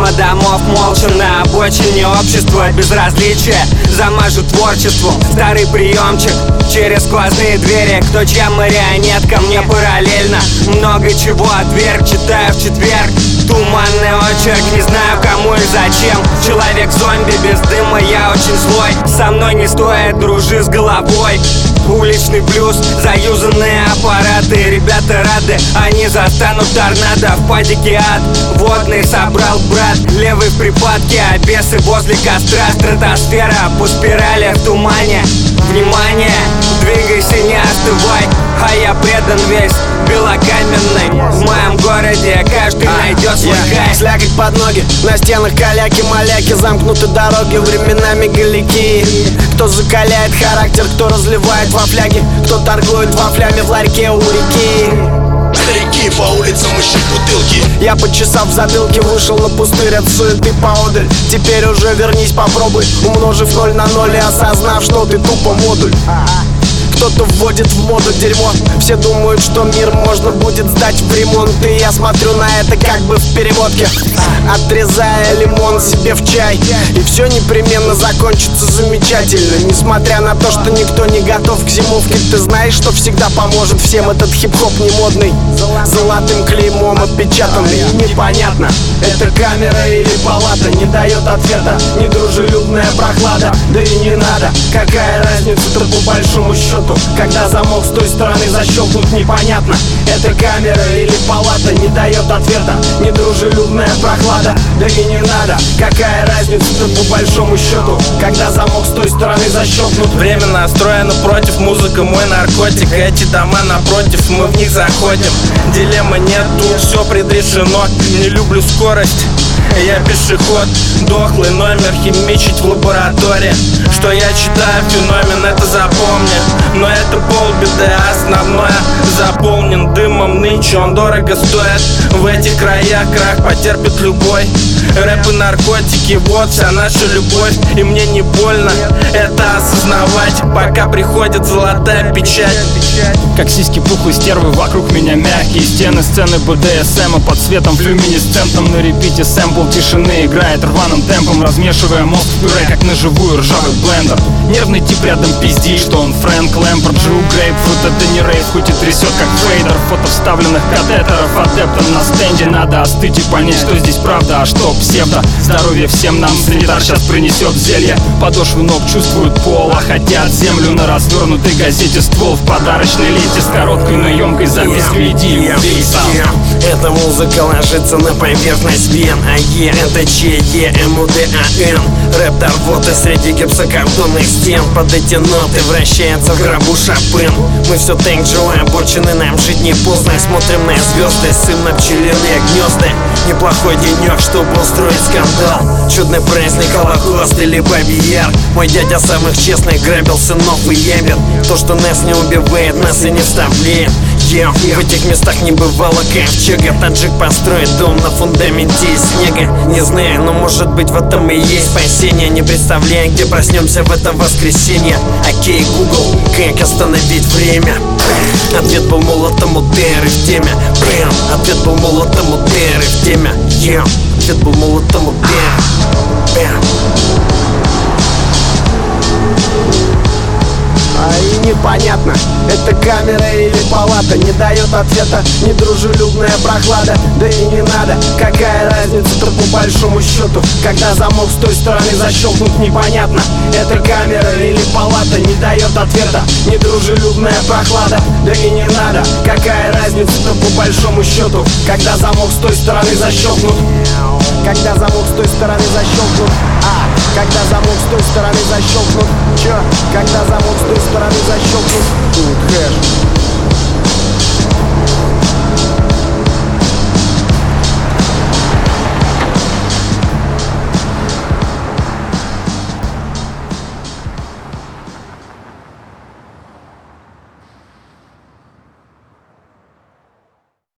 Мимо домов молча на обочине общества безразличия. Замажу творчеством старый приемчик через сквозные двери. Кто чья марионетка, мне параллельно много чего отверг. Читаю в четверг туманный очерк, не знаю кому и зачем. Человек-зомби без дыма, я очень злой. Со мной не стоит, дружи с головой. Уличный блюз, заюзанные аппараты. Ребята рады, они застанут торнадо. В падике ад, водный собрал брат. Левый в припадке, а бесы возле костра. Стратосфера по спирали в тумане. Внимание, двигайся, не остывай. А я предан весь белокаменный. В моем городе каждый найдет свой кайф. Слякоть под ноги, на стенах каляки-маляки. Замкнуты дороги, временами галики. Кто закаляет характер, кто разливает во фляги, кто торгует вафлями в ларьке у реки. Старики по улицам ищут бутылки. Я, почесав в затылке, вышел на пустырь от суеты поодаль. Теперь уже вернись, попробуй, умножив 0 на 0 и осознав, что ты тупо модуль. Кто-то вводит в моду дерьмо. Все думают, что мир можно будет сдать в ремонт. И я смотрю на это как бы в переводке, отрезая лимон себе в чай. И все непременно закончится замечательно. Несмотря на то, что никто не готов к зимовке. Ты знаешь, что всегда поможет всем этот хип-хоп не модный, золотым клеймом отпечатанный. И непонятно, это камера или палата, не дает ответа недружелюбная прохлада. Да и не надо, какая разница-то по большому счету, когда замок с той стороны защелкнут, непонятно. Это камера или палата, не дает ответа недружелюбная прохлада. Да и не надо, какая разница-то по большому счету, когда замок с той стороны защелкнут. Время настроено против, музыка мой наркотик. Эти дома напротив, мы в них заходим. Дилеммы нет, тут все предрешено. Не люблю скорость, я пешеход. Дохлый номер химичить в лаборатории. Что я читаю феномен, это запомни. Но это полбеды, основное заполнен дымом. Нынче он дорого стоит. В этих краях крах потерпит любой. Рэп и наркотики, вот вся наша любовь. И мне не больно это осознавать, пока приходит золотая печать. Как сиськи пухлые стервы, вокруг меня мягкие стены. Сцены БДСМа под светом люминесцентом. На репите сэмпл тишины играет рваным темпом, размешивая мозг в пюре, как на живую ржавый блендер. Нервный тип рядом пиздит, что он Фрэнк Лэмпорт. Жру грейпфрут, это не рейв, хоть и трясет как фейдер. Фото вставленных катетеров адептом на стенде. Надо остыть и понять, что здесь правда, а что псевдо. Здоровье всем нам, санитар сейчас принесет зелье. Подошвы ног чувствуют пол, а хотят землю. На развернутой газете ствол в подарочной ленте с короткой, но емкой записью. Иди и убей сам. Эта музыка ложится на поверхность вен. АЕ, НТЧ, ЕМУДАН. Рэп до рвоты среди гипсокартонных стен. Под эти ноты вращается в гробу Шопен. Мы все так же обочены, нам жить не поздно. Смотрим на звезды, сын на пчелиные гнезда. Неплохой денек, чтобы устроить скандал. Чудный праздник, Холокост или Бабий Яр. Мой дядя самых честных грабил сынов и ябед. То, что нас не убивает, нас и не вставляет. В этих местах не бывало ковчега. Таджик построит дом на фундаменте из снега. Не знаю, но может быть в этом и есть спасение. Не представляю, где проснемся в это воскресенье. Окей, Google, как остановить время? Ответ был молотом удары в теме. Ответ был молотом удары в теме. Ответ был молотом удары. И непонятно, это камера или палата, не дает ответа недружелюбная прохлада. Да и не надо, какая разница-то по большому счету, когда замок с той стороны защелкнут, непонятно. Это камера или палата, не дает ответа недружелюбная прохлада. Да и не надо, какая разница-то по большому счету, когда замок с той стороны защелкнут. Когда замок с той стороны защелкнут. Когда замок с той стороны защелкнут. Когда замок с той стороны защелкнут. Тут хэш.